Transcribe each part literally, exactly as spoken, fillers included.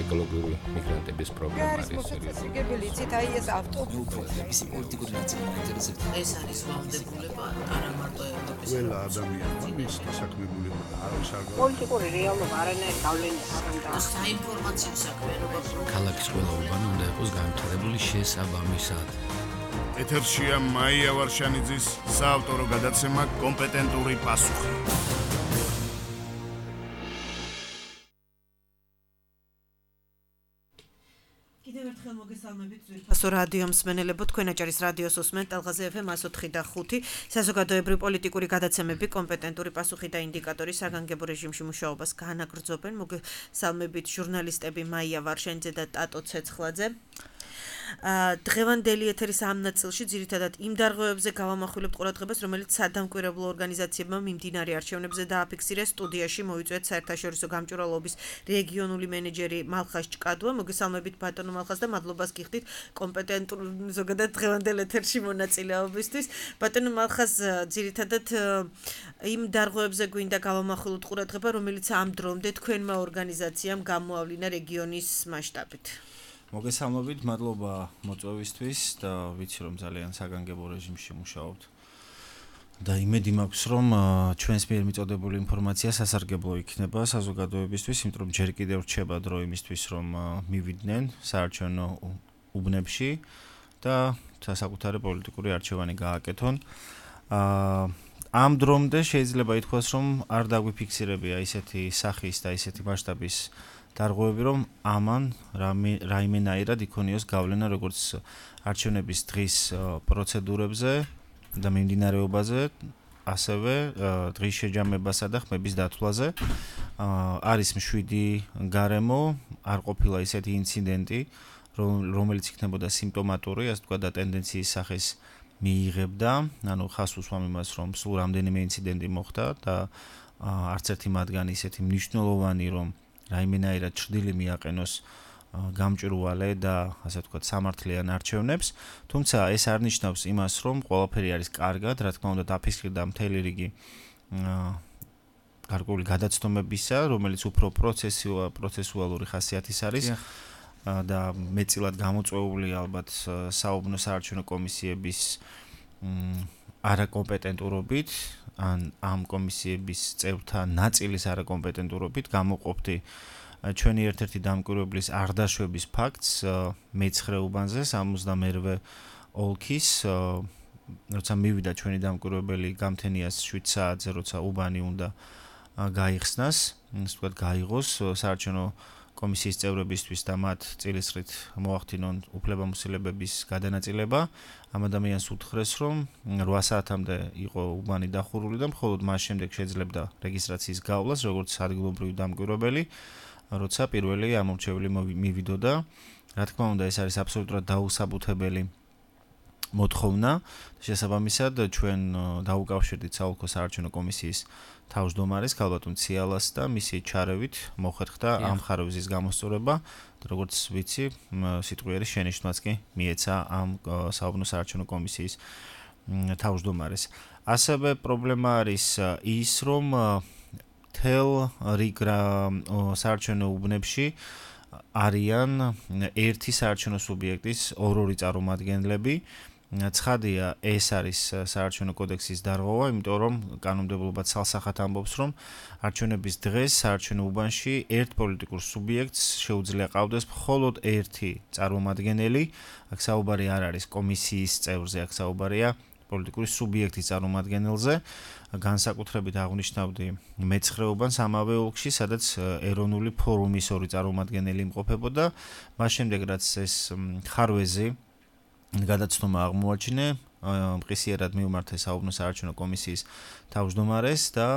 ეკოლოგიური მიგრანტების პრობლემა არის მოსაწესრიგებელი იცით აი ეს ავტობუსების პოლიტიკური ნაწილი მაინტერესებს. ეს არის ვალდებულება არა მარტო ევროპის ყველა ადამიანმა მის დასაქმებული არის არ პოლიტიკური რეალობა არანაირ გავლენას არ უნდა საინფორმაციო საქმიანობა ქალაქის ყველა უბანი უნდა იყოს განვითარებული შესაბამისად. ეთერშია მაია ვარშანიძის საავტორო გადაცემა კომპეტენტური პასუხი. ფასო რადიო მსმენელებო თქვენ აჭარის რადიოს უსმენთ ტალღაზე ეფ ემ εκατო ოთხი და ხუთი საზოგადოებრივი პოლიტიკური გადაცემები კომპეტენტური პასუხი და ინდიკატორი საგანგებო რეჟიმში მუშაობას განაგრძობენ მოგესალმებით ჟურნალისტები მაია ვარშანიძე და ტატო ცეცხლაძე. დღევანდელი ეთერის ამ ნაწილში ძირითადად იმ დარღვევებზე გავამახვილებთ ყურადღებას, რომელიც სადამკვირვებლო ორგანიზაციებმა მიმდინარე არჩევნებზე დააფიქსირეს. სტუდიაში მოვიწვიეთ საერთაშორისო გამჭვირვალობის რეგიონული მენეჯერი მალხას ჭკადუა. მოგესალმებით ბატონო მალხას და მადლობას გიხდით კომპეტენტურ ზოგადად დღევანდელ ეთერში მონაწილეობისთვის. ბატონო მალხას ძირითადად იმ დარღვევებზე გვინდა გავამახვილოთ ყურადღება, რომელიც ამ დრომდე თქვენმა ორგანიზაციამ გამოავლინა რეგიონის მასშტაბით. მოგესალმებით, მადლობა მოწვევისთვის და ვიცი რომ ძალიან საგანგებო რეჟიმში მუშაობთ. და იმედი მაქვს რომ ჩვენს მიერ მიწოდებული ინფორმაცია სასარგებლო იქნება საზოგადოებისთვის, იმიტომ რომ ჯერ კიდევ რჩება დრო იმისთვის რომ მივიდნენ საარჩევნო უბნებში და საკუთარი პოლიტიკური არჩევანი გააკეთონ. ამ დრომდე შეიძლება ითქვას რომ არ დაგვიფიქსირებია ისეთი სახის და ისეთი მასშტაბის დარღვევები რომ ამან რაიმენაირად იქონიოს გავლენა როგორც არჩევნების დღის პროცედურებზე და მიმდინარეობაზე, ასევე დღის შეჯამებასა და ხმების დათვლაზე. არის მშვიდი გარემო, არ ყოფილა ისეთი ინციდენტი, რომელიც იქნებოდა სიმპტომატური, ასე ვთქვათ და ტენდენციის სახეს მიიღებდა. ანუ ხას უსვამ იმას, რომ სულ რამდენიმე ინციდენტი მოხდა და არც ერთი მათგანი ისეთი მნიშვნელოვანი, რომ რაიმენაირად ჭრილი მიაყენოს გამჭვირვალე და ასე ვთქვათ სამართლიან არჩევნებს. თუმცა ეს არ ნიშნავს იმას, რომ ყველაფერი არის კარგად, რა თქმა უნდა დაფიქსირდა მთელი რიგი გარკვეული გადაცდომებისა, რომელიც უფრო პროცესუალური ხასიათის არის და მეტწილად გამოწვეული ალბათ საუბნო საარჩევნო კომისიების არაკომპეტენტურობით ან ამ კომისიების წევრთა ნაწილის არაკომპეტენტურობით გამოყოფდი ჩვენი ერთ-ერთი დამკვირვებლის არ დაშვების ფაქტს მეცხრე უბანზე სამოცდამერვე ოლქის, როცა მივიდა ჩვენი დამკვირვებელი გამთენიას შვიდ საათზე, როცა უბანი უნდა გაიხსნას, ასე ვთქვათ გაიღოს საარჩევნო კომისიის წევრებისთვის და მათ წილისყრით მოახდინონ უფლებამოსილებების გადანაწილება. ამ ადამიანს უთხრეს, რომ რვა საათამდე იყო უბანი დახურული და მხოლოდ მას შემდეგ შეძლებდა რეგისტრაციის გავლას, როგორც ადგილობრივი დამკვირვებელი, როცა პირველი ამორჩეველი მივიდოდა. რა თქმა უნდა, ეს არის აბსოლუტურად დაუსაბუთებელი მოთხოვნა. შესაბამისად, ჩვენ დაუკავშირდით საოლქო საარჩევნო კომისიის თავმჯდომარეს ქალბატონ ციალას და მისი ჩარევით მოხერხდა ამ ხარვეზის გამოსწორება, როგორც ვიცი, სიტყვიერი შენიშვნაც კი მიეცა ამ საუბნო საარჩევნო კომისიის თავმჯდომარეს. ასევე პრობლემა არის ის, რომ თელ რიგ საარჩევნო უბნებში არიან ერთი საარჩევნო სუბიექტის ორ-ორი წარმომადგენლები. ცხადია, ეს არის საარჩევნო კოდექსის დარღვევა, იმიტომ რომ კანონმდებლობა ცალსახად ამბობს, რომ არჩევნების დღეს საარჩევნო უბანში ერთ პოლიტიკურ სუბიექტს შეუძლია ყავდეს მხოლოდ ერთი წარმომადგენელი. აქ საუბარი არ არის კომისიის წევრზე, აქ საუბარია პოლიტიკური სუბიექტის წარმომადგენელზე. განსაკუთრებით აღნიშნავდი მეცხრე უბანს ამავე ოლქში, სადაც ეროვნული ფორუმის ორი წარმომადგენელი იმყოფებოდა. მას შემდეგ რაც ეს ხარვეზი გადაცნობა აღმოაჩინე, მყისიერად მივმართე საუბნო საარჩევნო კომისიის თავმჯდომარეს და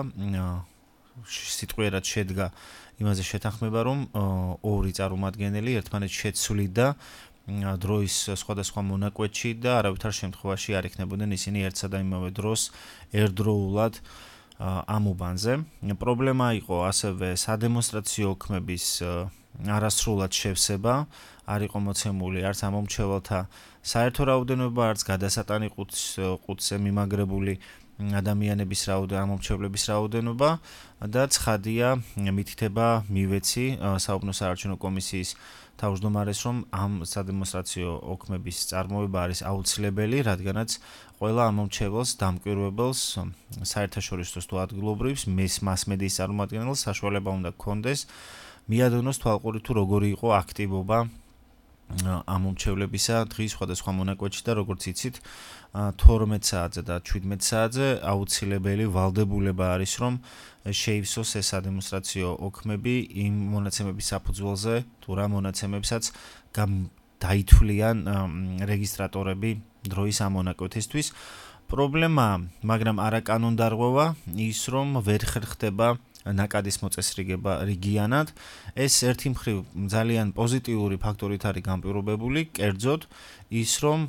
სიტყვიერად შედგა იმაზე შეთანხმება, რომ ორი წარმომადგენელი ერთმანეთს შეცვლიდა დროის სხვადასხვა მონაკვეთში და არავითარ შემთხვევაში არ იქნებოდნენ ისინი ერთსა და იმავე დროს ერთდროულად ამ უბანზე. პრობლემა იყო ასევე სადემონსტრაციო ოქმების არასრულად შევსება, არ იყო მოცემული არც ამომრჩეველთა საერთო რაოდენობა, არც გადასატანი ყუთზე მიმაგრებული ადამიანების რაოდენობა, ამომრჩევლების რაოდენობა და ცხადია მითითება მივეცი საუბნო საარჩევნო კომისიის თავმჯდომარეს, რომ ამ სადემონსტრაციო ოქმების წარმოება არის აუცილებელი, რადგანაც ყველა ამომრჩეველს, დამკვირვებელს, საერთაშორისო თუ ადგილობრივს, მასმედიის წარმომადგენელს საშუალება უნდა ჰქონდეს მიადნოს თვალყური თუ როგორი იყო აქტივობა ამომრჩევლებისა დღის სხვადასხვა მონაკვეთში და როგორც იცით თორმეტ საათზე და შვიდმეტ საათზე აუცილებელი ვალდებულება არის რომ შეივსოს ეს სადემონსტრაციო ოქმები იმ მონაცემების საფუძველზე თუ რა მონაცემებსაც დაითვლიან რეგისტრატორები დროის ამ მონაკვეთისთვის. პრობლემა, მაგრამ არა კანონდარღვევა ის რომ ვერ ხერხდება ნაკადის მოწესრიგება რიგიანად. ეს ერთი მხრივ ძალიან პოზიტიური ფაქტორით არის განპირობებული, კერძოდ ის რომ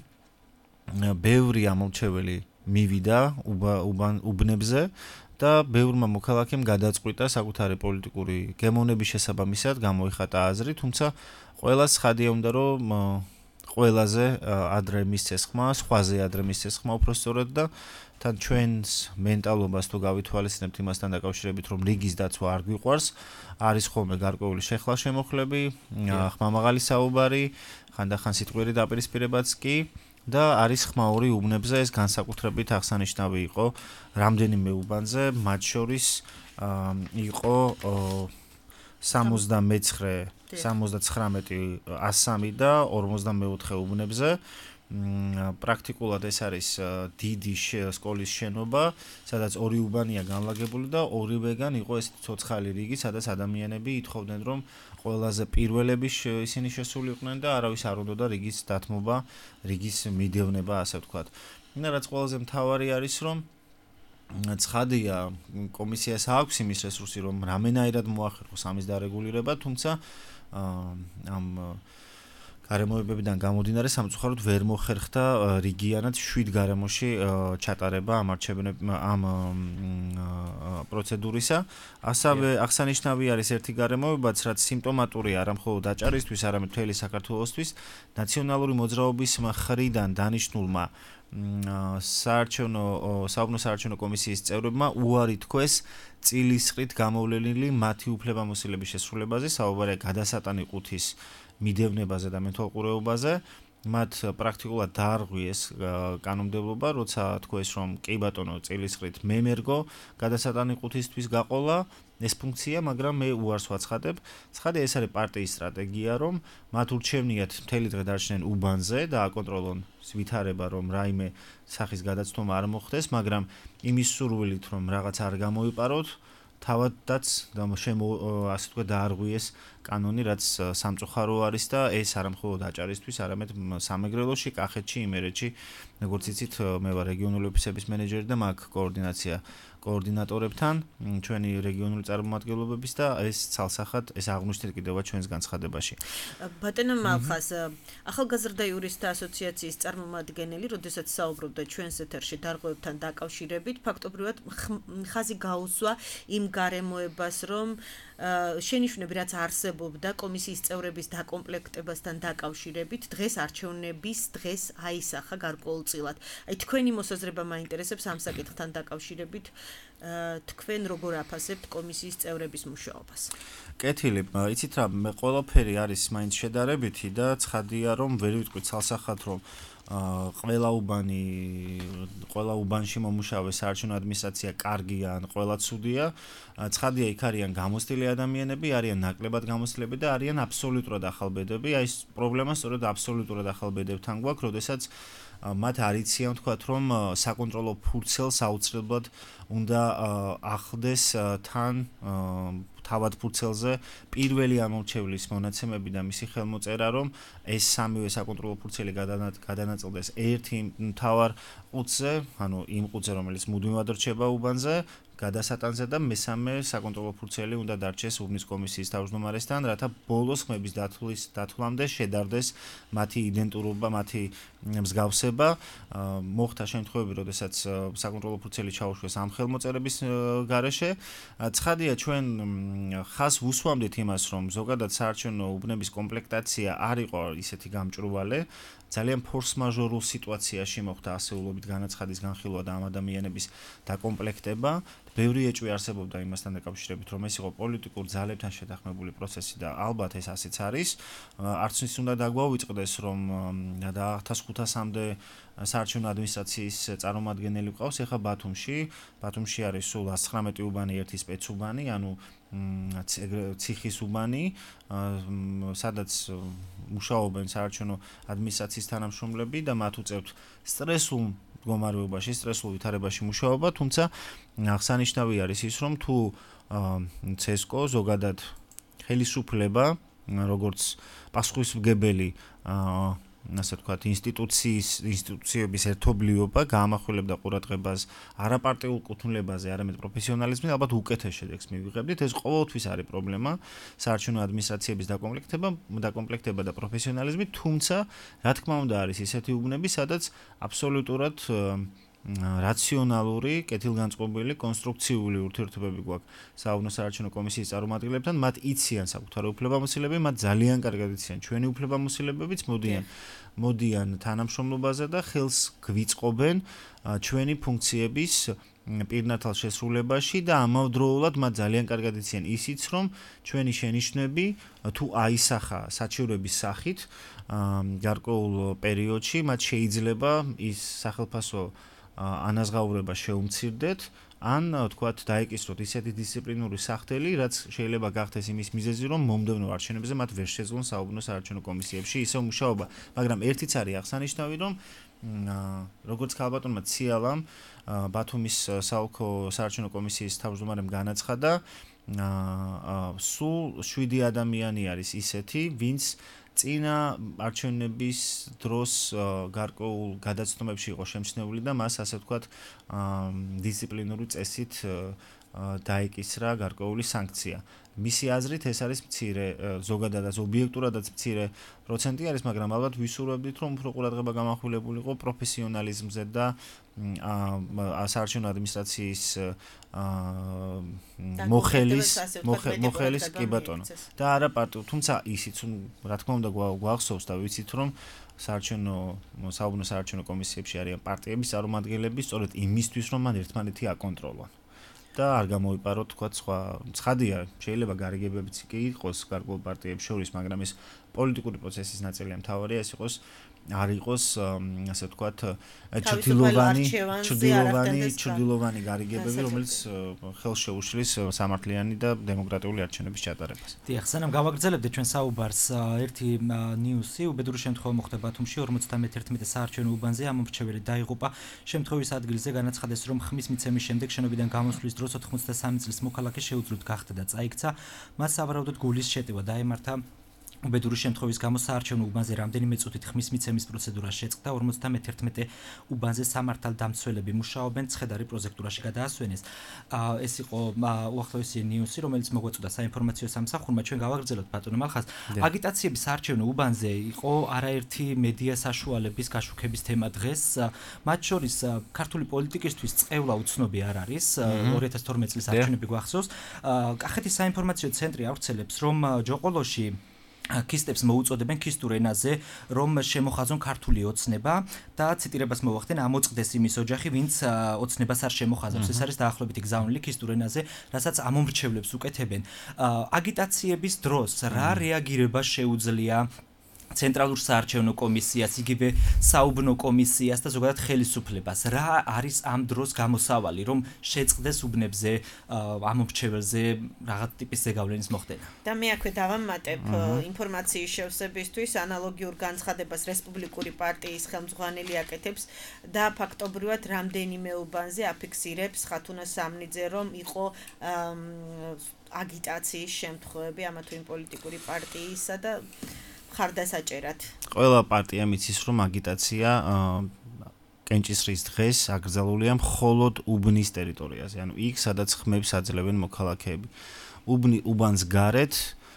ბევრი ამომრჩეველი მივიდა უბნებზე და ბევრმა მოქალაქემ გადაწყვიტა საკუთარი პოლიტიკური გემოვნების შესაბამისად გამოიხატა აზრი, თუმცა ყველას ცხადია უნდა რომ ყველაზე ადრე მისცეს ხმა, სხვაზე ადრე მისცეს ხმა უпростоრად და თან ჩვენს მენტალობას თუ გავითვალისწინებთ იმასთან დაკავშირებით რომ რიგის დაცვა არ გვიყვარს, არის ხოლმე გარკვეული შეხლა შემოხლები, ხმამაღალი საუბარი, ხანდახან სიტყვიერი დაპირისპირებაც კი და არის ხმაური უბნებზე, ეს განსაკუთრებით აღსანიშნავი იყო რამდენიმე უბანზე, მათ შორის იყო სამოცდამეცხრე, სამოცდაცხრამეტი, ასამი და ორმოცდამეოთხე უბნებზე. პრაქტიკულად ეს არის დიდი სკოლის შენობა, სადაც ორი უბანია განლაგებული და ორივეგან იყო ეს ცოცხალი რიგი, სადაც ადამიანები ითხოვდნენ რომ ყველაზე პირველები ისინი შესულიყვნენ და არავის არ უნდოდა რიგის დათმობა, რიგის მიდევნება, ასე ვთქვათ. და რაც ყველაზე მთავარი არის რომ ცხადია კომისიას აქვს იმის რესურსი რომ რამენაირად მოახერხოს ამის დარეგულირება, თუმცა ამ გარემოებებიდან გამომდინარე სამწუხაროდ ვერ მოხერხდა რიგიანად შვიდ გარემოში ჩატარება ამ ამ პროცედურისა. ასევე აღსანიშნავი არის ერთი გარემოებაც, რაც სიმპტომატურია არა მხოლოდ აჭარისთვის, არამედ მთელი საქართველოსთვის, ნაციონალური მოძრაობის მხრიდან დანიშნულმა საარჩევნო საუბნო საარჩევნო კომისიის წევრებმა უარი თქვეს წილისყრით გამოვლენილი მათი უფლებამოსილების შესრულებაზე, საუბარია გადასატანი ყუთის მიდევნებაზე და მეთვალყურეობაზე. მათ პრაქტიკულად დაარღვიეს კანონმდებლობა, როცა თქვეს რომ კი ბატონო წილისყრით მე მერგო გადასატანი ყუთისთვის გაყოლა ეს ფუნქცია, მაგრამ მე უარს ვაცხადებ. ცხადია ეს არის პარტიის სტრატეგია, რომ მათ ურჩევნიათ მთელი დღე დარჩნენ უბანზე და აკონტროლონ ვითარება, რომ რაიმე სახის გადაცნობა არ მოხდეს, მაგრამ იმის სურვილით რომ რაღაც არ გამოიპაროთ, თავადაც შემო ასე თქვა დაარღვიეს კანონი, რაც სამწუხარო არის და ეს არა მხოლოდ აჭარისთვის, არამედ სამეგრელოში, კახეთში, იმერეთში, როგორც იცით, მე ვარ რეგიონული ოფისების მენეჯერი და მაქვს კოორდინაცია კოორდინატორებთან, ჩვენი რეგიონული წარმომადგენლობების და ეს ცალსახად ეს აღნიშნეთ კიდევაც ჩვენს განცხადებაში. ბატონო მალხას, ახალგაზრდა იურისტთა ასოციაციის წარმომადგენელი, როდესაც საუბრობდა ჩვენს ეთერში დარღვევებთან დაკავშირებით, ფაქტობრივად ხაზი გაუსვა იმ გარემოებას, რომ შენიშვნები რაც არსებობდა კომისიის წევრების დაკომპლექტებასთან დაკავშირებით, დღეს არჩევნების დღეს აისახა გარკვეულწილად. აი თქვენი მოსაზრება მაინტერესებს ამ საკითხთან დაკავშირებით, თქვენ როგორ აფასებთ კომისიის წევრების მუშაობას? კეთილი, იცით რა, მე ყველაფერი არის მაინც შედარებითი და ცხადია რომ ვერ ვიტყვით ცალსახად რომ ყველა უბანი, ყველა უბანში მომუშავე საარჩევნო ადმინისტრაცია კარგია ან ყველა ცუდია. ცხადია იქ არიან გამოცდილი ადამიანები, არიან ნაკლებად გამოცდილები და არიან აბსოლუტურად ახალბედები. აი ეს პრობლემა სწორედ აბსოლუტურად ახალბედებთან გვაქვს, როდესაც მათ არ იციან ვთქვათ რომ საკონტროლო ფურცელს აუცილებლად უნდა ახლდეს თან თავად ფურცელზე პირველი ამომრჩევლის მონაცემები და მისი ხელმოწერა, რომ ეს სამივე საკონტროლო ფურცელი გადანაწილდეს ერთი მთავარ ყუთზე, ანუ იმ ყუთზე, რომელიც მუდმივად რჩება უბანზე, გადასატანზე და მესამე საკონტროლო ფურცელი უნდა დარჩეს უბნის კომისიის თავმჯდომარესთან, რათა ბოლოს ხმების დათვლის დათვლამდე შედარდეს მათი იდენტურობა, მათი მსგავსება. მოხდა შემთხვევები, როდესაც საკონტროლო ფურცელი ჩაუშვეს ამ ხელმოწერების გარეშე. ცხადია, ჩვენ ხას ვუსვამდით იმას, რომ ზოგადად საარჩევნო უბნების კომპლექტაცია არ იყო ისეთი გამჭრუვალე. ძალიან ფორს-მაჟორულ სიტუაციაში მოხდა ასეულობით განაცხადის განხილვა და ამ ადამიანების დაკომპლექტება. ბევრი ეჭვი არსებობდა იმასთან დაკავშირებით, რომ ეს იყო პოლიტიკურ ძალებთან შეთანხმებული პროცესი და ალბათ ეს ასეც არის. არც ის უნდა დაგვავიწყდეს, რომ და ათას ხუთასამდე საარჩევნო ადმინისტრაციის წარმომადგენელი ყავს ეხა ბათუმში. ბათუმში არის სულ ათს ცხრამეტი უბანი, ერთი სპეცუბანი, ანუ ციხის უბანი, სადაც მუშაობენ საარჩევნო ადმინისტრაციის თანამშრომლები და მათ უწევთ სტრესულ მდგომარეობაში, სტრესულ ვითარებაში მუშაობა, თუმცა აღსანიშნავი არის ის, რომ თუ ცესკო ზოგადად ხელისუფლება, როგორც პასუხისმგებელი ასე ვთქვათ, ინსტიტუციის ინსტიტუციების ერთობლიობა გაამახვილებდა ყურადღებას არაპარტიულ კუთვნილებაზე, არამედ პროფესიონალიზმზე, ალბათ უკეთეს შედეგს მივიღებდით. ეს ყოველთვის არის პრობლემა საარჩევნო ადმინისტრაციების დაკომპლექტება, დაკომპლექტება და პროფესიონალიზმი, თუმცა, რა თქმა უნდა, არის ისეთი უბნები, სადაც აბსოლუტურად რაციონალური, კეთილგანწყობილი, კონსტრუქციული ურთიერთობები გვაქვს საუბნო საარჩევნო კომისიის წარმომადგენლებთან, მათ იციან საკუთარი უფლებამოსილები, მათ ძალიან კარგად იციან ჩვენი უფლებამოსილებებიც, მოდიან მოდიან თანამშრომლობაზე და ხელს გვიწყობენ ჩვენი ფუნქციების პირნათელ შესრულებაში და ამავდროულად მათ ძალიან კარგად იციან ისიც, რომ ჩვენი შენიშვნები თუ აისახა საჩივრების სახით გარკვეულ პერიოდში, მათ შეიძლება ის სახელფასო ანაზღაურება შეუმცირდეთ, ან თქვათ დაეკისროთ ისეთი დისციპლინური სახთელი, რაც შეიძლება გახდეს იმის მიზეზი, რომ მომდევნო არჩევნებზე მათ ვერ შეძლონ საუბნო საარჩევნო კომისიებში ისევ მუშაობა. მაგრამ ერთიც არის აღსანიშნავი, რომ როგორც ქალბატონმა ციალამ ბათუმის საოლქო საარჩევნო კომისიის თავმჯდომარემ განაცხადა, სულ შვიდი ადამიანი არის ისეთი, ვინც წინა არჩევნების დროს გარკვეულ გადაცნობებში იყო შემჩნეული და მას ასე ვთქვათ დისციპლინური წესით დაეკისრა გარკვეული სანქცია. მისი აზრით ეს არის მცირე, ზოგადადაც ობიექტურადაც მცირე პროცენტი არის, მაგრამ ალბათ ვისურვებდით, რომ უფრო ყურადღება გამახვილებულიყო პროფესიონალიზმზე და საარჩევნო ადმინისტრაციის მოხელის მოხელის კი ბატონო და არა პარტიულ, თუმცა ისიც რა თქმა უნდა გვახსოვს და ვიცით, რომ საარჩევნო საუბნო საარჩევნო კომისიებში არიან პარტიების წარმომადგენლები სწორედ იმისთვის, რომ მან ერთმანეთი აკონტროლონ. და არ გამოვიპაროთ, თქვათ, სხვა ცხადია, შეიძლება გარიგებებიც კი იყოს გარკვეულ პარტიებს შორის, მაგრამ ეს პოლიტიკური პროცესის ნაწილია, მთავარია ეს იყოს არ იყოს, ასე ვთქვათ, ჩრდილოვანი, ჩრდილოვანი, ჩრდილოვანი გარიგებები, რომელიც ხელს შეუშლის სამართლიანი და დემოკრატიული არჩევნების ჩატარებას. დიახ, სანამ გავაგრძელებდეთ ჩვენ საუბარს, ერთი ნიუსი, უბედური შემთხვევა მოხდა ბათუმში ორმოცდამეტი ერთმეტე საარჩევნო უბანზე, ამომრჩეველი დაიღუპა. შემთხვევის ადგილზე განაცხადეს, რომ ხმის მიცემის შემდეგ შენობიდან გამოსვლის დროს ოთხმოცდასამი წლის მოქალაქე შეუძლოდ გახდა და წაიქცა. მას სავარაუდოდ გულის შეტევა დაემართა. უბედური შემთხვევის გამო საარჩევნო უბანზე რამდენიმე წუთით ხმის მიცემის პროცედურა შეწყდა. ორმოცდამეტი ერთმეტე უბანზე სამართალდამცველები მუშაობენ, ცხედარი პროჟექტურაში გადაასვენეს. ეს იყო უახლოესი ნიუსი, რომელიც მოგვეწოდა საინფორმაციო სამსახურმა. ჩვენ გავაგრძელოთ ბატონო მალხას. აგიტაციები საარჩევნო უბანზე იყო არაერთი მედია საშუალების გაშუქების თემა დღეს. მათ შორის ქართული პოლიტიკისთვის წევლა უცნობი არ არის. ორი ათას თორმეტი წლის არჩევნები გვახსოვს. კახეთის საინფორმაციო ცენტრი ავრცელებს, რომ ჯოყოლოში ქისტებს მოუწოდებენ ქისტურ ენაზე, რომ შემოხაზონ ქართული ოცნება და ციტირებას მოვახდენ, ამოწყდეს იმის ოჯახი, ვინც ოცნებას არ შემოხაზავს. ეს არის დაახლოებითი გზავნილი ქისტურ ენაზე, რასაც ამომრჩევლებს უკეთებენ. აგიტაციების დროს რა რეაგირება შეუძლია ცენტრალურ საარჩევნო კომისიას, იგივე საუბნო კომისიას და ზოგადად ხელისუფლებას. რა არის ამ დროს გამოსავალი, რომ შეწყდეს უბნებზე, ამომრჩეველზე რაღაც ტიპის ზეგავლენის მოხდენა? და მე აქვე დავამატებ ინფორმაციის შევსებისთვის ანალოგიურ განცხადებას რესპუბლიკური პარტიის ხელმძღვანელი აკეთებს და ფაქტობრივად რამდენიმე უბანზე აფიქსირებს ხათუნა სამნიძე, რომ იყო აგიტაციის შემთხვევები ამა თუ იმ პოლიტიკური პარტიისა და ხარდასაჭერად. ყველა პარტია მიცის, რომ აგიტაცია კენჭისყრის დღეს აკრძალულია მხოლოდ უბნის ტერიტორიაზე, ანუ იქ, სადაც ხმებს აძლევენ მოქალაქეები. უბნი უბანს გარეთ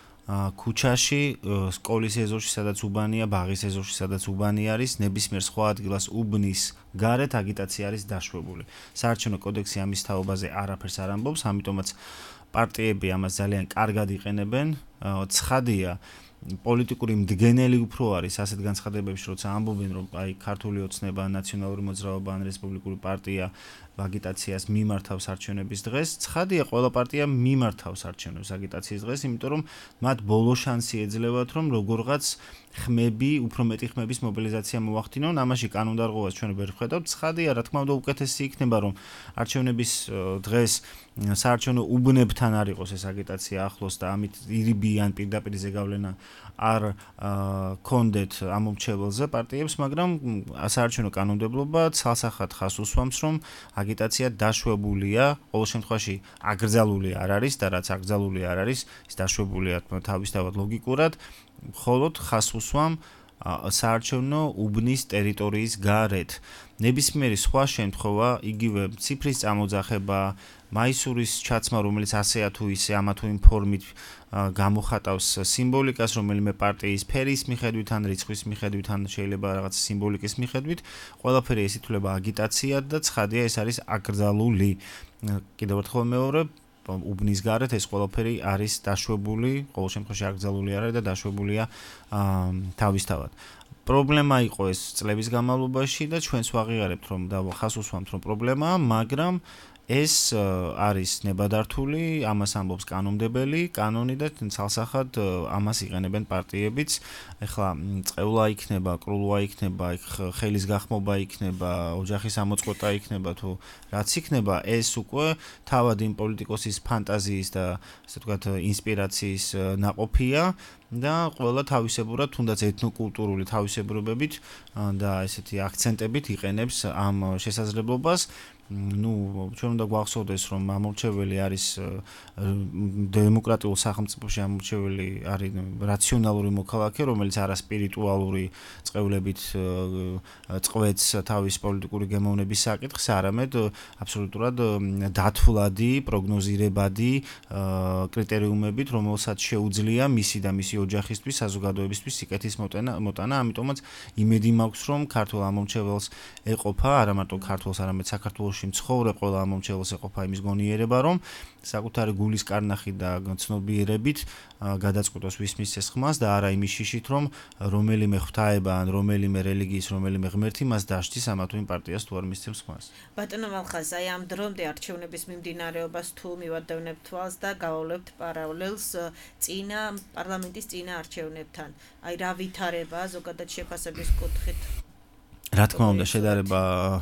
ქუჩაში, სკოლის ეზოში, სადაც უბანია, ბაღის ეზოში, სადაც უბანი არის, ნებისმიერ სხვა ადგილას უბნის გარეთ აგიტაცია არის დაშვებული. საარჩევნო კოდექსი ამის თაობაზე არაფერს არ ამბობს, ამიტომაც პარტიები ამას ძალიან კარგად იყენებენ. ცხადია, პოლიტიკური მდგენელი უფრო არის ასეთ განცხადებებში, როცა ამბობენ, რომ აი ქართული ოცნება, ნაციონალური მოძრაობა ან რესპუბლიკური პარტია აგიტაციას მიმართავს არჩევნების დღეს. ცხადია, ყველა პარტია მიმართავს არჩევნებს აგიტაციის დღეს, იმიტომ რომ მათ ბოლო შანსი ეძლევათ, რომ როგორღაც ხმები, უფრო მეტი ხმების მობილიზაცია მოახდინონ. ამაში კანონდარღვევას ჩვენ ვერ ვხედავთ. ცხადია, რა თქმა უნდა, უკეთესი იქნება, რომ არჩევნების დღეს საარჩევნო უბნებთან არ იყოს ეს აგიტაცია ახლოს და ამით ირიბიან პირდაპირ ზეგავლენა არ კონდეთ ამომრჩეველზე პარტიებს, მაგრამ საარჩევნო კანონმდებლობა ცალსახად ხაზს უსვამს, რომ აგიტაცია დაშვებულია, ყოველ შემთხვევაში აკრძალული არ არის და რაც აკრძალული არ არის, ის დაშვებულია თავისთავად ლოგიკურად, მხოლოდ ხაზს უსვამ საარჩევნო უბნის ტერიტორიის გარეთ. ნებისმიერი სხვა შემთხვევა, იგივე ციფრის წამოძახება, მაისურის ჩაცმა, რომელიც ასეა თუ ისე ამა თუ იმ ფორმით გამოხატავს სიმბოლიკას, რომელიმე პარტიის ფერის მიხედვით ან რიცხვის მიხედვით ან შეიძლება რაღაც სიმბოლიკის მიხედვით, ყველაფერი ეს ითვლება აგიტაციად და ცხადია, ეს არის აკრძალული. კიდევ ერთხელ მეორე, უბნის გარეთ ეს ყველაფერი არის დაშვებული, ყოველ შემთხვევაში აკრძალული არ არის და დაშვებულია თავისთავად. პრობლემა იყო ეს წლების განმავლობაში და ჩვენს ვაღიარებთ, რომ და ხაზს უსვამთ, რომ პრობლემაა, მაგრამ ეს არის ნებადართული, ამას ამბობს კანონმდებელი, კანონი და ცალსახად ამას იყენებენ პარტიებიც. ეხლა წევლა იქნება, კრულვა იქნება, ხელის გახმობა იქნება, ოჯახის ამოწყვეტა იქნება თუ რაც იქნება, ეს უკვე თავად იმ პოლიტიკოსის ფანტაზიის და ასე ვთქვათ, ინსპირაციის ნაყოფია და ყველა თავისებურად, თუნდაც ეთნოკულტურული თავისებურებებით და ესეთი აქცენტებით იყენებს ამ შესაძლებლობას. ну, ჩვენ უნდა გვახსოვდეს, რომ ამორჩეველი არის დემოკრატიულ სახელმწიფოში ამორჩეველი არის რაციონალური მოქალაქე, რომელიც არა სპირიტუალური წყევლებით წყვეტს თავის პოლიტიკური გემოვნების საკითხს, არამედ აბსოლუტურად დათვლადი, პროგნოზირებადი კრიტერიუმებით, რომელსაც შეუძლია მისი და მისი ოჯახისთვის, საზოგადოებისთვის სიკეთის მოტანა, ამიტომაც იმედი მაქვს, რომ ქართულ ამორჩეველს ეყოფა, არა მარტო ქართულს, არამედ საქართველოს მცხოვრე ყველა ამომრჩეველს ეყოფა იმის გონიერება, რომ საკუთარი გულის კარნახი და ცნობიერებით გადაწყვეტოს ვის მისცეს ხმას და არა იმის შიშით, რომ რომელიმე ღვთაება ან რომელიმე რელიგიის რომელიმე ღმერთი მას დაშდის ამა თუ იმ პარტიას თუ არ მისცემს ხმას. ბატონო მალხაზ, აი ამ დრომდე არჩევნების მიმდინარეობას თუ მივადევნებთ თვალს და გავავლებთ პარალელს წინა პარლამენტის წინა არჩევნებთან. აი რა ვითარება ზოგადად შეფასების კუთხით? რა თქმა უნდა, შედარება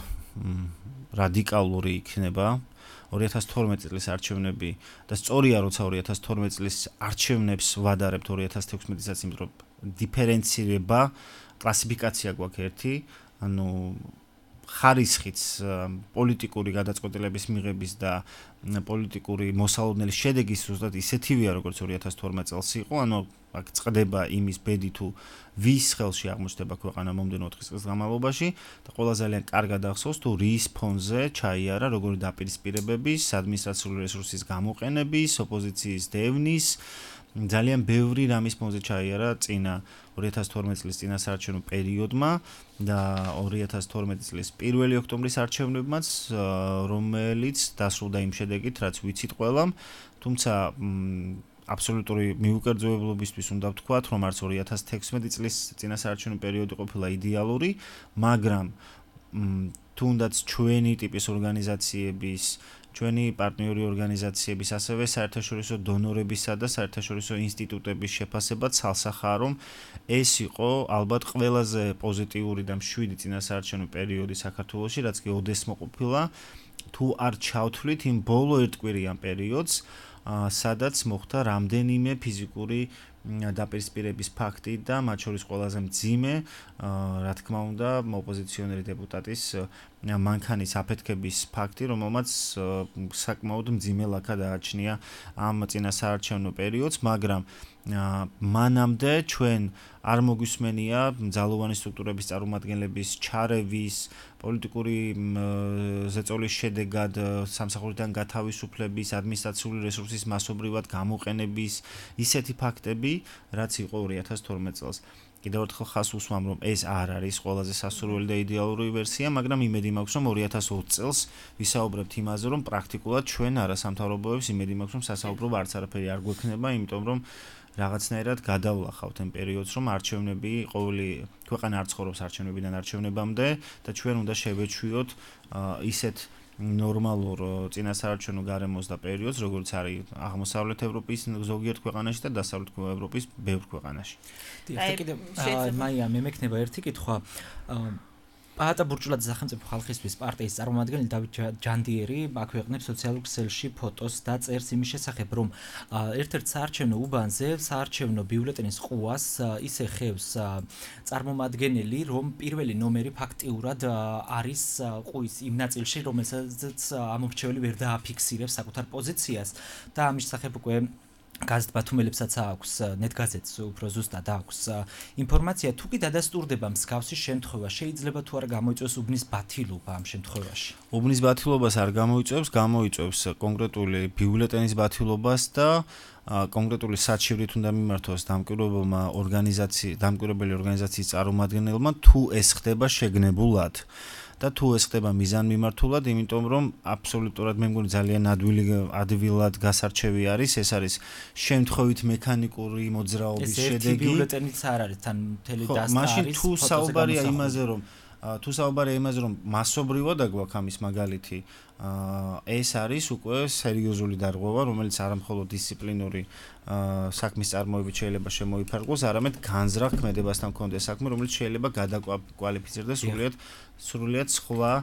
რადიკალური იქნება ორი ათას თორმეტი წლის არჩევნები და სწორია, როცა ორი ათას თორმეტი წლის არჩევნებს ვადარებთ ორი ათას თექვსმეტისაც, იმიტომ რომ დიფერენცირება, კლასიფიკაცია გვაქვს ერთი, ანუ ხარისხიც პოლიტიკური გადაწყვეტილების მიღების და პოლიტიკური მოსალოდნელი შედეგის ზუსტად ისეთივეა, როგორც ორი ათას თორმეტი წელს იყო, ანუ აქ წყდება იმის ბედი თუ ვის ხელში აღმოჩნდება ქვეყანა მომდენო ოთხი წლის განმავლობაში და ყველა ძალიან კარგად ახსოვს თუ რის ფონზე ჩაიარა როგორი დაპირისპირებების, ადმინისტრაციული რესურსის გამოყენების, ოპოზიციის დევნის, ძალიან ბევრი რამის ფონზე ჩაიარა წინა ორი ათას თორმეტი წლის წინა საარჩევნო პერიოდმა და ორი ათას თორმეტი წლის პირველი ოქტომბრის არჩევნებმაც, რომელიც დასრულდა იმ შედეგით, რაც ვიცით ყველამ, თუმცა აბსოლუტური მიუკერძოებლობისთვის უნდა ვთქვათ, რომ არც ორი ათას თექვსმეტი წლის წინა საარჩევნო პერიოდი ყოფილა იდეალური, მაგრამ თუნდაც ჩვენი ტიპის ორგანიზაციების, ჩვენი პარტნიორი ორგანიზაციების, ასევე საერთაშორისო დონორებისა და საერთაშორისო ინსტიტუტების შეფასება ცალსახაა, რომ ეს იყო ალბათ ყველაზე პოზიტიური და მშვიდი წინასაარჩევნო პერიოდი საქართველოში, რაც კი ოდესმე ყოფილა, თუ არ ჩავთვლით იმ ბოლო ერთკვირიან პერიოდს, სადაც მოხდა რამდენიმე ფიზიკური დაპირისპირების ფაქტი და მათ შორის ყველაზე მძიმე, რა თქმა უნდა, ოპოზიციონერი დეპუტატის მანქანის აფეთქების ფაქტი, რომელმაც საკმაოდ მძიმე ლაქა დააჩნია ამ წინასაარჩევნო პერიოდს, მაგრამ მანამდე ჩვენ არ მოგვისმენია ძალოვანი სტრუქტურების წარმომადგენლების ჩარევის, პოლიტიკური ზეწოლის შედეგად სამსახურიდან გათავისუფლების, ადმინისტრაციული რესურსის მასობრივად გამოყენების ისეთი ფაქტები, რაც იყო ორი ათას თორმეტ წელს. კიდევ ერთხელ ხას უსვამ, რომ ეს არ არის ყველაზე სასურველი და იდეალური ვერსია, მაგრამ იმედი მაქვს, რომ ორი ათას ოცი წელს ვისაუბრებთ იმაზე, რომ პრაქტიკულად ჩვენ არასამთავრობოებს იმედი მაქვს, რომ სასაუბრო არც არაფერი არ გვექნება, იმიტომ რომ რაღაცნაირად გადავლახავთ ამ პერიოდს, რომ არჩევნები ყოველი ქვეყანა არ ცხოვრობს არჩევნებიდან არჩევნებამდე და ჩვენ უნდა შევეჩვიოთ ისეთ ნორმალურ წინასაარჩევნო გარემოს და პერიოდს, როგორც არის აღმოსავლეთ ევროპის ზოგიერთ ქვეყანაში და დასავლეთ ევროპის ბევრ ქვეყანაში. აი, კიდევ მაია, მე მექნება ერთი კითხვა. პაატა ბურჭულაძე სახელმწიფო ხალხისთვის პარტიის წარმომადგენელი დავით ჯანდიერი აქვეყნებს სოციალურ ქსელში ფოტოს და წერს იმის შესახებ, რომ ერთ-ერთ საარჩევნო უბანზე საარჩევნო ბიულეტენის ყუას ისე ხევს წარმომადგენელი, რომ პირველი ნომერი ფაქტიურად არის ყუის იმ ნაწილში, რომელსაც ამორჩეველი ვერ დააფიქსირებს საკუთარ პოზიციას და ამის შესახებ უკვე გაზეთ ბათუმელებსაც აქვს, ნეტგაზეთს უფრო ზუსტად აქვს ინფორმაცია, თუ კი დადასტურდება მსგავსი შემთხვევა, შეიძლება თუ არა გამოიწვევს უბნის ბათილობა ამ შემთხვევაში. უბნის ბათილობას არ გამოიწვევს, გამოიწვევს კონკრეტული ბიულეტენის ბათილობას და კონკრეტული საჩივრით უნდა მიმართოს დამკვირვებელმა ორგანიზაციის, დამკვირვებელი ორგანიზაციის წარმომადგენელმა, თუ ეს ხდება შეგნებულად. და თუ ეს ხდება მიზანმიმართულად, იმიტომ რომ აბსოლუტურად მე მგონი ძალიან ადვილი ადვილად გასარჩევი არის, ეს არის შემთხვევით მექანიკური მოძრაობის შედეგი. ეს ბიულეტენიც არ არის, თან მთელი დასტა არის. მაშინ თუ საუბარია იმაზე, რომ თუ საუბარია იმაზე, რომ მასობრივად აგვაქვს ამის მაგალითი, ეს არის უკვე სერიოზული დარღვევა, რომელიც არამხოლოდ დისციპლინური საქმის წარმოებით შეიძლება შემოიფარგლოს, არამედ განზრახ ქმედებასთან მქონდეს საქმე, რომელიც შეიძლება გადაკვალიფიცირდეს სრულიად სრულიად სხვა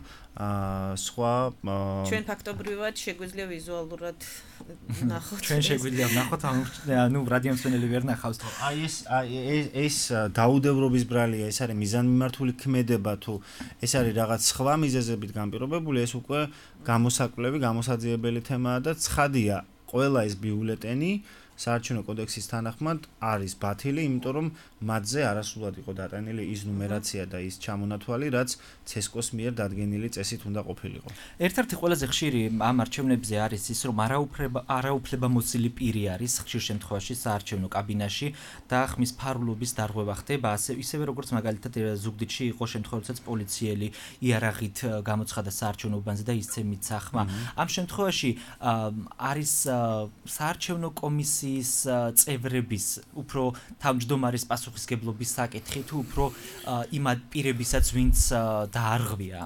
სხვა ჩვენ ფაქტობრივად შეგვიძლია ვიზუალურად ნახოთ. ჩვენ შეგვიძლია ნახოთ, ანუ რადიომსმენელი ვერ ნახავს. აი ეს ეს დაუდევრობის ბრალია, ეს არის მიზანმიმართული ქმედება თუ ეს არის რაღაც სხვა მიზეზებით განპირობებული, ეს უკვე გამოსაკვლევი, გამოსაძიებელი თემაა და ცხადია, ყველა ეს ბიულეტენი საარჩევნო კოდექსის თანახმად არის ბათილი, იმიტომ რომ მათზე არასრულად იყო დატანილი ის ნუმერაცია და ის ჩამონათვალი, რაც ცესკოს მიერ დადგენილი წესით უნდა ყოფილიყო. ერთ-ერთი ყველაზე ხშირი ამ არჩევნებზე არის ის, რომ არაუფლება არაუფლებამოსილი პირი არის ხშირ შემთხვევაში საარჩევნო კაბინაში და ხმის ფარულობის დარღვევა ხდება, ასე ისევე როგორც მაგალითად ზუგდიდში იყო შემთხვევა, როდესაც პოლიციელი იარაღით გამოცხადა საარჩევნო უბანზე და ისცემით სახმა. ამ შემთხვევაში არის საარჩევნო კომისიის წევრების უფრო თავმჯდომარის პასუხისგებლობის საკითხი თუ უფრო იმ პირებისაც ვინც დაარღვია.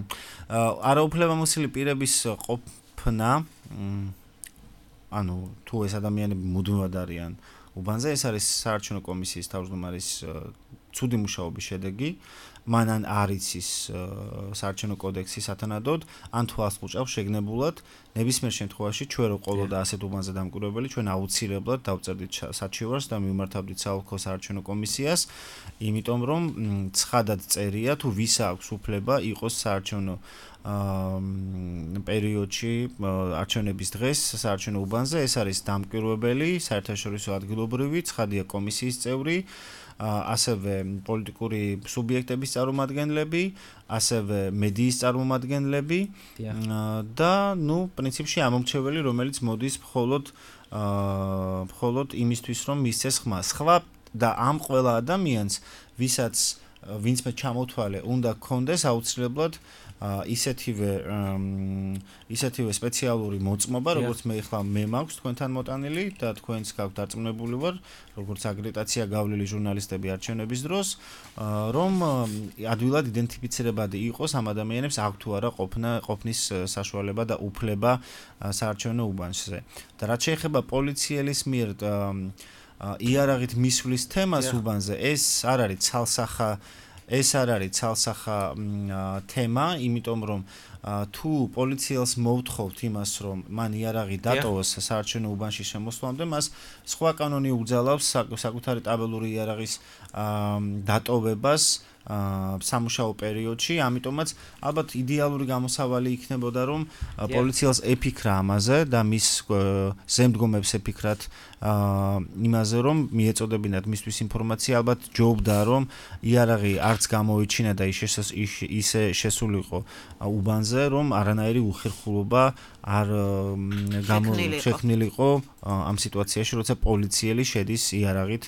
არაუფლებამოსილი პირების ყოფნა, ანუ თუ ეს ადამიანები მუდმივად არიან უბანზე, ეს არის საარჩევნო კომისიის თავმჯდომარის ცუდი მუშაობის შედეგი. მან ან არ იცის საარჩევნო კოდექსის სათანადოდ, ან თუ ასყუჭავს შეგნებულად, ნებისმიერ შემთხვევაში ჩვენ რო ყოლოდა ასეთ უბანზე დამკვირვებელი, ჩვენ აუცილებლად დავწერდით საჩივარს და მიმართავდით საოლქო საარჩევნო კომისიას, იმიტომ რომ ცხადად წერია, თუ ვის აქვს უფლება იყოს საარჩევნო პერიოდში არჩევნების დღეს საარჩევნო უბანზე, ეს არის დამკვირვებელი, საერთაშორისო ადგილობრივი, ცხადია კომისიის წევრი, ასევე პოლიტიკური სუბიექტების წარმომადგენლები, ასევე მედიის წარმომადგენლები და, ну, პრინციპში ამომრჩეველი, რომელიც მოდის მხოლოდ მხოლოდ იმისთვის, რომ მისცეს ხმა. სხვა და ამ ყველა ადამიანს, ვისაც ვინც მე ჩამოთვალე, უნდა გქონდეს აუცილებლად ისეთივე ისეთივე სპეციალური მოწმობა, როგორც მე ახლა მე მაქვს თქვენთან მოტანილი და თქვენს გაქვთ დარწმუნებული ვარ, როგორც აგრეტაცია გავლილი ჟურნალისტები არჩევნების დროს, რომ ადვილად იდენტიფიცირებადი იყოს ამ ადამიანებს აქვს თუ არა ყოფნა ყოფნის საშუალება და უფლება საარჩევნო უბანზე. და რაც შეეხება პოლიციელის მიერ იარაღით მისვლის თემას უბანზე, ეს არ არის ცალსახა ეს არ არის ცალსახა თემა, იმიტომ რომ თუ პოლიციელს მოვთხოვთ იმას, რომ მან იარაღი დატოვოს საარჩევნო უბანში შემოსვლამდე, მას სხვა კანონი უგზალავს საკუთარი ტაბელური იარაღის დატოვებას სამუშაო პერიოდში, ამიტომაც ალბათ იდეალური გამოსავალი იქნებოდა, რომ პოლიციელს ეფიქრა ამაზე და მის ზემდგომებს ეფიქრათ იმაზე, რომ მიეწოდებინათ მისთვის ინფორმაცია, ალბათ ჯობდა, რომ იარაღი არც გამოიჩინა და ისე შესულიყო უბანზე, რომ არანაირი უხერხულობა არ შექმნილიყო ამ სიტუაციაში, როცა პოლიციელი შედის იარაღით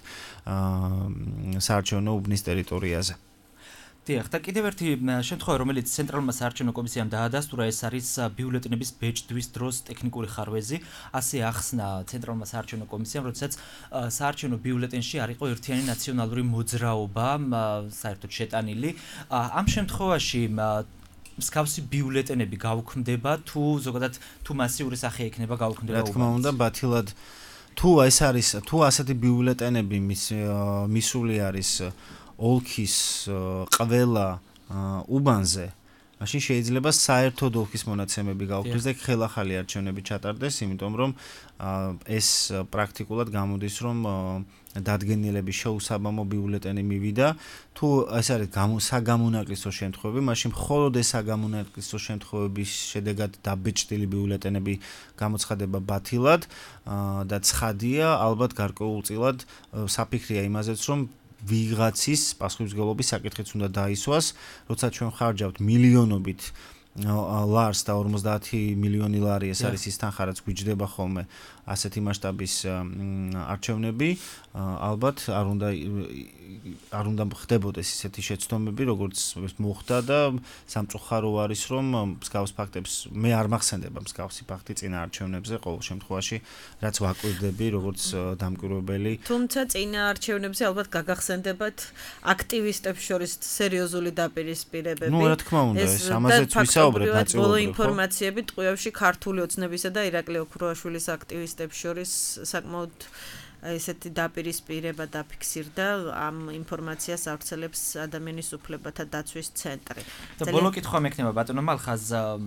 საარჩევნო უბნის ტერიტორიაზე. დიახ, და კიდევ ერთი შემთხვევა, რომელიც ცენტრალურმა საარჩევნო კომისიამ დაადასტურა, ეს არის ბიულეტენების ბეჭდვის დროს ტექნიკური ხარვეზი. ასე ახსნა ცენტრალურმა საარჩევნო კომისიამ, როდესაც საარჩევნო ბიულეტენში არ იყო ერთიანი ნაციონალური მოძრაობა საერთოდ შეტანილი. ამ შემთხვევაში მსგავსი ბიულეტენები გაუქმდება თუ ზოგადად თუ მასიური სახე ექნება გაუქმდება. რა თქმა უნდა, ბათილად თუ ეს არის თუ ასეთი ბიულეტენები მისული არის ოლქის ყველა უბანზე, მაშინ შეიძლება საერთოდ ოლქის მონაცემები გაუქმდეს და ხელახალი არჩევნები ჩატარდეს, იმიტომ რომ ეს პრაქტიკულად გამოდის, რომ დადგენილების შეუსაბამო ბიულეტენი მივიდა. თუ ეს არის საგამონაკლისო შემთხვევები, მაშინ მხოლოდ ეს საგამონაკლისო შემთხვევების შედეგად დაბეჭდილი ბიულეტენები გამოცხადება ბათილად და ცხადია, ალბათ გარკვეულწილად საფიქრია იმაზეც, რომ ვიღაცის პასუხისმგებლობის საკითხიც უნდა დაისვას, როცა ჩვენ ხარჯავთ მილიონობით ლარს და ორმოცდაათი მილიონი ლარი ეს არის ის თანხა, რაც გვიჯდება ხოლმე ასეთი მასშტაბის არჩევნები, ალბათ არ უნდა არ უნდა ხდებოდეს ისეთი შეცდომები, როგორც მოხდა და სამწუხარო არის, რომ მსგავს ფაქტებს მე არ მახსენდება მსგავსი ფაქტი წინა არჩევნებზე ყოველ შემთხვევაში, რაც ვაკვირდები, როგორც დამკვირვებელი. თუმცა წინა არჩევნებზე ალბათ გაგახსენდებათ აქტივისტებს შორის სერიოზული დაპირისპირებები. ნუ რა თქმა უნდა, ეს ამაზეც ვისაუბრებ ნაწილობრივ. ბოლო ინფორმაციები ტყუევში ქართული ოცნებისა და ირაკლი ოქროაშვილის აქტივისტებს შორის საკმაოდ ესეთი დაპირისპირება დაფიქსირდა, ამ ინფორმაციას ავრცელებს ადამიანის უფლებათა დაცვის ცენტრი. და ბოლო კითხვა მექნება ბატონო მალხაზ,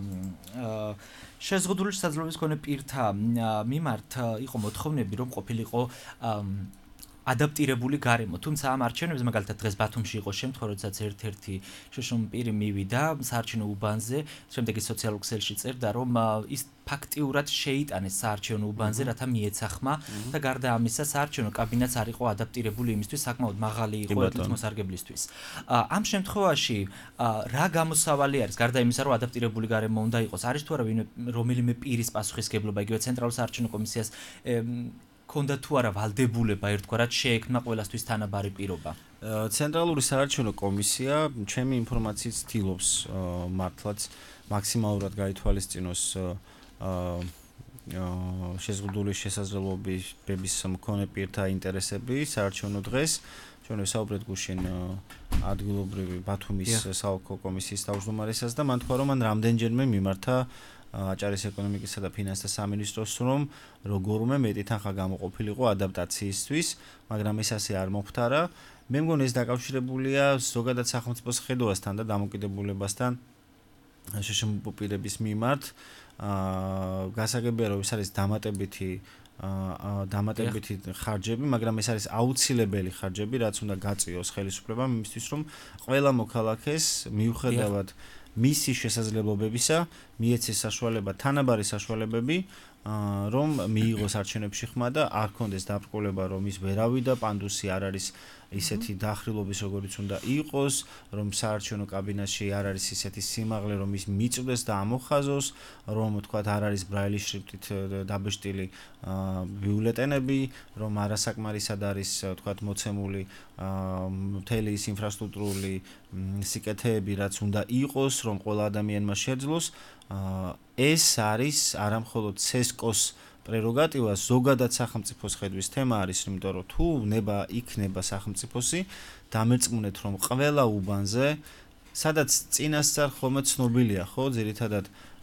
შეზღუდული შესაძლებლობის მქონე პირთა მიმართ იყო მოთხოვნები, რომ ყოფილიყო ადაპტირებული გარემო. თუმცა ამ არჩევნებზე მაგალითად დღეს ბათუმში იყო შემთხვევა, როდესაც ერთ-ერთი შეშმო პირი მივიდა საარჩევნო უბანზე, შემდეგ ის სოციალურ ქსელში წერდა, რომ ის ფაქტიურად შეიტანეს საარჩევნო უბანზე, რათა მიეცახმა და გარდა ამისა საარჩევნო კაბინეტს არ იყო ადაპტირებული იმისთვის, საკმაოდ მაღალი იყო ერთ-ერთი მოსარგებლისთვის. ამ შემთხვევაში რა გამოსავალი არის, გარდა იმისა, რომ ადაპტირებული გარემო უნდა იყოს, არის თუ არა რომელიმე პირის პასუხისმგებლობა, იგივე ცენტრალურ საარჩევნო კომისიას ქონდა თუ არა ვალდებულება ერთგვარად შეექმნა ყველასთვის თანაბარი პირობა. ცენტრალური საარჩევნო კომისია ჩემი ინფორმაციით ცდილობს მართლაც მაქსიმალურად გაითვალისწინოს შეზღუდული შესაძლებლობების მქონე პირთა ინტერესები საარჩევნო დღეს. ჩვენ ვსაუბრეთ გუშინ ადგილობრივი ბათუმის საოლქო კომისიის თავმჯდომარესას და მან თქვა, რომ მან რამდენჯერმე მიმართა აჭარის ეკონომიკისა და ფინანსთა სამინისტროს, რომ როგორმე მეტი თანხა გამოყოფილიყო ადაპტაციისთვის, მაგრამ ეს ასე არ მომხდარა. მე მგონი ეს დაკავშირებულია ზოგადად სახელმწიფოს ხედავასთან და დამოკიდებულებასთან შეშმო პირების მიმართ. გასაგებია, რომ ეს არის დამატებითი დამატებითი ხარჯები, მაგრამ ეს არის აუცილებელი ხარჯები, რაც უნდა გაწიოს ხელისუფლებამ იმისთვის, რომ ყველა მოქალაქეს მიუხედავად მისი შესაძლებლობებისა მიეცეს საშუალება, თანაბარი საშუალებები, რომ მიიღოს არჩევნებში ხმა და არ კონდეს დაბრკოლება, რომ ის ვერავიდა პანდუსი არ არის ისეთი დახრილობის, როგორიც უნდა იყოს, რომ საარჩევნო კაბინეტში არ არის ისეთი სიმაღლე, რომ ის მიწვდეს და ამოხაზოს, რომ თქვათ არ არის ბრაილის შრიფტით დაბეჭდილი ბიულეტენები, რომ არასაკმარისად არის თქვათ მოცემული მთელი ის ინფრასტრუქტურული სიკეთეები, რაც უნდა იყოს, რომ ყველა ადამიანმა შეძლოს. ეს არის არამხოლოდ ცესკოს პრეროგატივა, ზოგადად სახელმწიფოს ხედვის თემა არის, იმიტომ რომ თუ ნება იქნება სახელმწიფოსი, დამერწმუნეთ, რომ ყველა უბანზე, სადაც წინასწარ ხოლმე ცნობილია, ხო, ძირითადად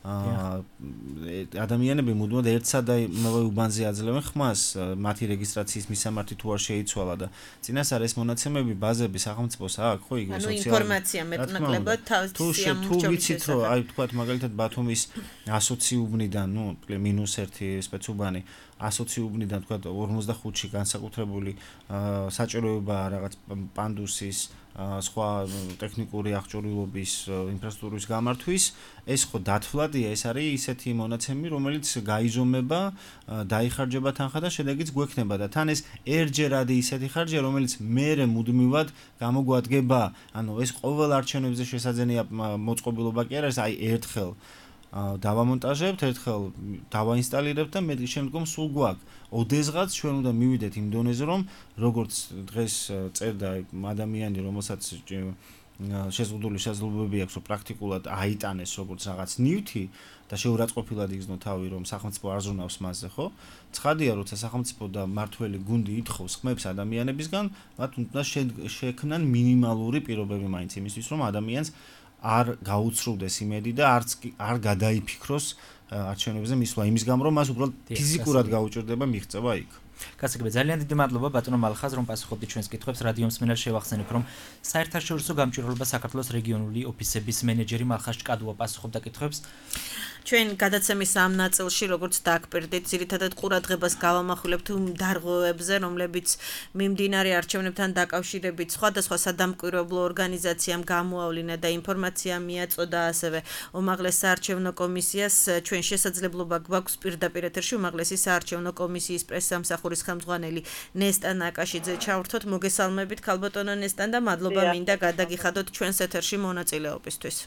ადამიანები მუდმივად ერთსა და იმავე უბანზე აძლევენ ხმას მათი რეგისტრაციის მისამართი თუ არ შეიცვალა და წინასწარ ეს მონაცემები ბაზები სახელმწიფოს აქვს ხო იგივე ანუ სოციალური ინფორმაცია მეტნაკლებად თავის თუ თუ ვიცით რომ აი თქვათ მაგალითად ბათუმის ასოციუბნიდან ნუ მინუს ერთი სპეცუბანი ასოციუბნიდან თქვათ ორმოცდახუთში განსაკუთრებული საჭიროება რაღაც პანდუსის სხვა ტექნიკური აღჭურვილობის ინფრასტრუქტურის გამართვის ეს ხო დათვლადია ეს არის ისეთი მონაცემი რომელიც გაიზომება დაიხარჯება თანხა და შედეგიც გვექნება და თან ეს ერთჯერადი ისეთი ხარჯია რომელიც მერე მუდმივად გამოგვადგება ანუ ეს ყოველ არჩევნებზე შესაძენია მოწყობილობა კი არ არის აი ერთხელ დავამონტაჟებთ, ერთხელ დავაინსტალირებთ და მეტი შემდგომ სულ გვაქვს. ოდესღაც ჩვენ უნდა მივიდეთ იმ დონეზე, რომ როგორც დღეს წერდა ადამიანი, რომელსაც შეზღუდული შესაძლებლობები აქვს, რომ პრაქტიკულად აიტანეს როგორც რაღაც ნივთი და შეურაცხყოფილად იგრძნო თავი, რომ სახელმწიფო არ ზრუნავს მასზე, ხო? ცხადია, როცა სახელმწიფო და მართველი გუნდი ითხოვს ხმებს ადამიანებისგან, მათ უნდა შექმნან მინიმალური პირობები მაინც იმისთვის, რომ ადამიანს არ გაუცრუდეს იმედი და არც არ გადაიფიქროს არჩევნებზე მისვლა იმის გამო რომ მას უბრალოდ ფიზიკურად გაუჭირდება მიღწევა იქ. გასაგებია ძალიან დიდი მადლობა ბატონო მალხაზ რომ პასუხობდით ჩვენს კითხვებს რადიო მსმენელს შევახსენებ რომ საერთაშორისო გამჭვირვალობა საქართველოს რეგიონული ოფისების მენეჯერი მალხაზ ჭკადუა პასუხობდა კითხვებს. ჩვენ გადაცემის ამ ნაწილში როგორც დააგპირდით ძირითადად ყურადღებას გავამახვილებთ დარღვევებზე რომლებიც მიმდინარე არჩევნებთან დაკავშირებით სხვადასხვა სადამკვირვებლო ორგანიზაციამ გამოავლინა და ინფორმაცია მიაწოდა ასევე უმაღლეს საარჩევნო კომისიას ჩვენ შესაძლებლობა გვაქვს პირდაპირ ეთერში უმაღლესი საარჩევნო კომისიის პრესსამსახურის ხელმძღვანელი ნესტან აკაშიძე ჩავრთოთ მოგესალმებით ქალბატონო ნესტან და მადლობა მინდა გადაგიხადოთ ჩვენს ეთერში მონაწილეობისთვის.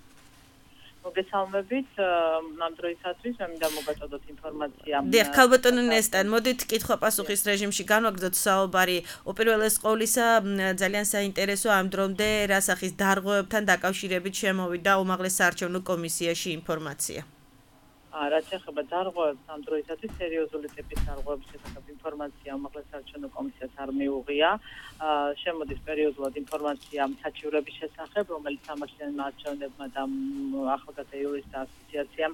მოგესალმებით ამ დროისათვის მე მინდა მოგაწოდოთ ინფორმაცია. დიახ, ქალბატონო ნესტან, მოდით კითხვა-პასუხის რეჟიმში განვაგრძოთ საუბარი. უპირველეს ყოვლისა, ძალიან საინტერესო ამ დრომდე რა სახის დარღვევებთან დაკავშირებით შემოვიდა უმაღლეს საარჩევნო კომისიაში ინფორმაცია. რაც ეხება დარღვევებს ამ დროისათვის სერიოზული ტიპის დარღვევების შესახებ ინფორმაცია უმაღლეს საარჩევნო კომისიას არ მიუღია. შემოდის პერიოდულად ინფორმაცია საჩივრების შესახებ, რომელიც სამართლიანმა არჩევნებმა და ახალგაზრდა იურისტთა ასოციაციამ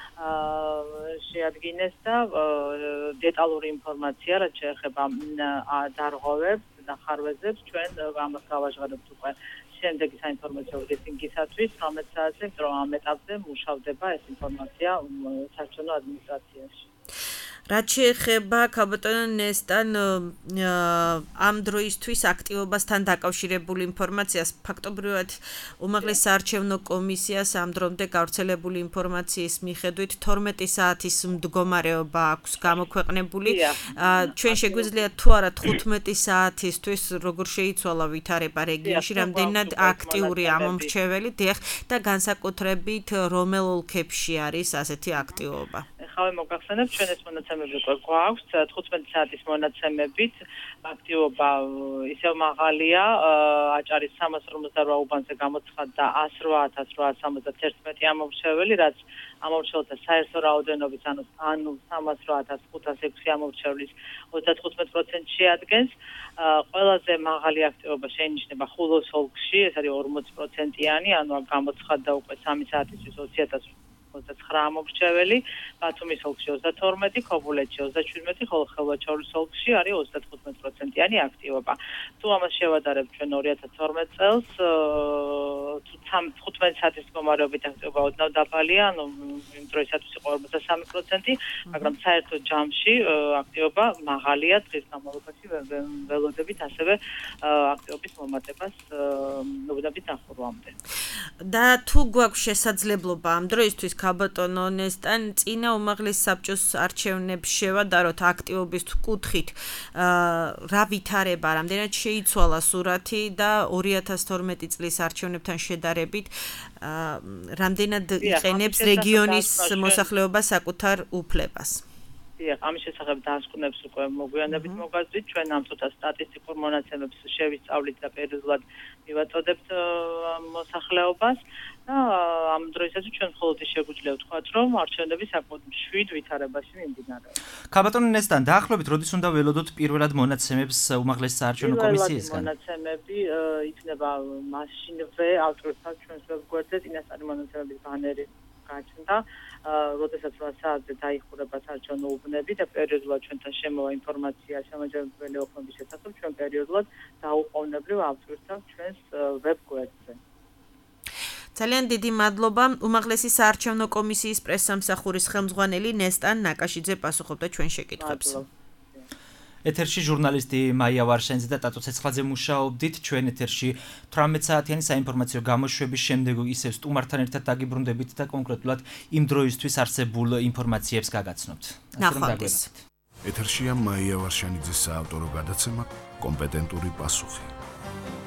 შეადგინეს და დეტალური ინფორმაცია რაც შეეხება დარღვევებს და ხარვეზებს ჩვენ ამას გავაჟღერებთ უკვე შემდეგი საინფორმაციო ბრიფინგისათვის თორმეტ საათზე, რომ ამ ეტაპზე მუშავდება ეს ინფორმაცია საარჩევნო ადმინისტრაციაში. რაც შეეხება ქალბატონო ნესტან ამ დროისთვის აქტივობასთან დაკავშირებული ინფორმაციას ფაქტობრივად უმაღლეს საარჩევნო კომისიას ამ დრომდე გავრცელებული ინფორმაციის მიხედვით თორმეტი საათის მდგომარეობა აქვს გამოქვეყნებული. ჩვენ შეგვიძლია თუ არა თხუთმეტი საათისთვის როგორ შეიცვალა ვითარება რეგიონში, რამდენად აქტიური ამომრჩეველი დიახ და განსაკუთრებით რომელ ოლქებში არის ასეთი აქტივობა. ხავე მოგახსენებ ჩვენ ეს მონაცემები გვაქვს თხუთმეტი საათის მონაცემებით აქტივობა ისევ მაღალია აჭარის სამას ორმოცდარვა უბანზე გამოცხადდა ასრვა ათას რვაას სამოცდაერთი ამომრჩეველი რაც ამომრჩეველთა საერთო რაოდენობის ანუ ანუ სამას რვა ათას ხუთას ექვსი ამომრჩევლის ოცდათხუთმეტ პროცენტს შეადგენს ყველაზე მაღალი აქტივობა შეინიშნება ხულოს ოლქში ეს არის ორმოც პროცენტიანი ანუ გამოცხადდა უკვე სამი საათისთვის ოცი ათას ოცდაცხრა ამომრჩეველი, ბათუმის ოლქში ოცდათორმეტი, ქობულეთში ოცდაშვიდმეტი, ხოლო ხელვაჩაურის ოლქში არის ოცდათხუთმეტ პროცენტიანი აქტივობა. თუ ამას შევადარებთ ჩვენ ორი ათას თორმეტ წელს, თუ თხუთმეტი საათის მდგომარეობით აქტივობა ოდნავ დაბალია, ანუ იმ დროისათვის იყო ორმოცდასამი პროცენტი, მაგრამ საერთო ჯამში აქტივობა მაღალია დღის განმავლობაში ველოდებით ასევე აქტივობის მომატებას ნობნებით ახურვამდე. და თუ გვაქვს შესაძლებლობა ამ დროისთვის ქალბატონო ნესტან წინა უმაღლეს საბჭოს არჩევნებს შევადაროთ აქტივობის კუთხით რა ვითარება რამდენად შეიცვალა სურათი და ორი ათას თორმეტი წლის არჩევნებთან შედარებით რამდენად იყენებს რეგიონის მოსახლეობა საკუთარ უფლებას. დიახ, ამის შესახებ დაასკვნებს უკვე მოგვიანებით მოგაზრდით ჩვენ ამ თუთა სტატისტიკურ მონაცემებს შევისწავლით და პერიოდულად მივაწოდებთ მოსახლეობას და ამ დროისათვის ჩვენ მხოლოდ შეგვიძლია ვთქვათ, რომ არჩევნები საკმაოდ მშვიდ ვითარებაში მიმდინარეობს. ქალბატონო ნესტან, დაახლოებით როდის უნდა ველოდოთ პირველად მონაცემებს უმაღლეს საარჩევნო კომისიისგან? მონაცემები იქნება მაშინვე ავტორთა ჩვენს ვებგვერდზე წინასწარი მონაცემების ბანერი გაჩნდა, როდესაც რვა საათზე დაიხურება საარჩევნო უბნები და პერიოდულად ჩვენთან შემოვა ინფორმაცია შემაჯამებელი ოქმების შესახებ, ჩვენ პერიოდულად დაუყოვნებლივ ავტვირთავ ჩვენს ვებ-გვერდზე. ძალიან დიდი მადლობა. უმაღლესი საარჩევნო კომისიის პრესსამსახურის ხელმძღვანელი ნესტან ნაკაშიძე პასუხობდა ჩვენ შეკითხვებს. ეთერში ჟურნალისტი მაია ვარშენიძე და ტატო ცეცხლაძე მუშაობდით. ჩვენ ეთერში თვრამეტ საათიანი საინფორმაციო გამოშვების შემდეგ ისევ სტუმართან ერთად დაგიბრუნდებით და კონკრეტულად იმ დროისთვის არსებულ ინფორმაციებს გაგაცნობთ. ნახვამდის. ეთერშია მაია ვარშენიძის საავტორო გადაცემა კომპეტენტური პასუხი.